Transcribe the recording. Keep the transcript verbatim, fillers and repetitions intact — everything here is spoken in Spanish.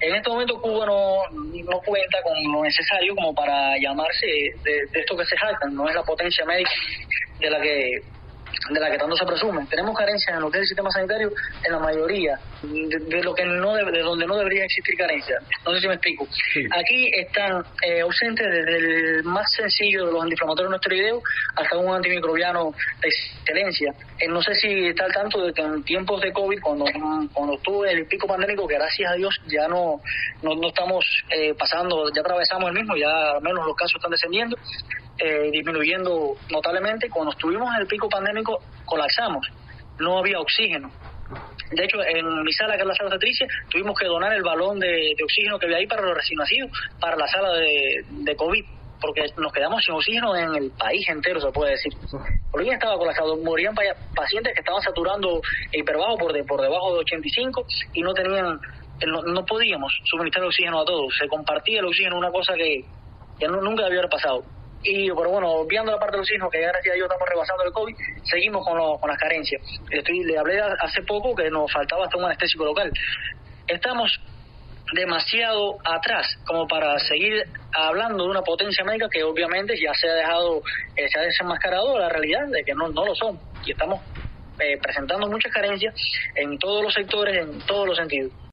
En este momento Cuba no, no cuenta con lo necesario como para llamarse de, de esto que se jactan, no es la potencia médica de la que de la que tanto se presume. Tenemos carencias en lo que es el sistema sanitario en la mayoría, de, de lo que no de, de donde no debería existir carencia. No sé si me explico. Sí. Aquí están eh, ausentes desde el más sencillo de los antiinflamatorios no esteroideos hasta un antimicrobiano de excelencia. Eh, no sé si está al tanto de que en tiempos de COVID, cuando cuando estuvo el pico pandémico, que gracias a Dios ya no no, no estamos eh, pasando, ya atravesamos el mismo, ya al menos los casos están descendiendo, Eh, disminuyendo notablemente. Cuando estuvimos en el pico pandémico colapsamos, no había oxígeno. De hecho, en mi sala, que es la sala obstetricia, tuvimos que donar el balón de, de oxígeno que había ahí para los recién nacidos, para la sala de, de COVID, porque nos quedamos sin oxígeno en el país entero, se puede decir. Por ahí estaba colapsado, morían pacientes que estaban saturando hiperbajo por, de, por debajo de ochenta y cinco y no tenían, no, no podíamos suministrar oxígeno a todos. Se compartía el oxígeno, una cosa que, que no, nunca debió haber pasado. Y pero bueno, obviando la parte del oxígeno, que ya gracias a Dios estamos rebasando el COVID, seguimos con, lo, con las carencias. Estoy, le hablé hace poco que nos faltaba hasta un anestésico local. Estamos demasiado atrás como para seguir hablando de una potencia médica que obviamente ya se ha dejado, eh, se ha desenmascarado la realidad de que no, no lo son. Y estamos eh, presentando muchas carencias en todos los sectores, en todos los sentidos.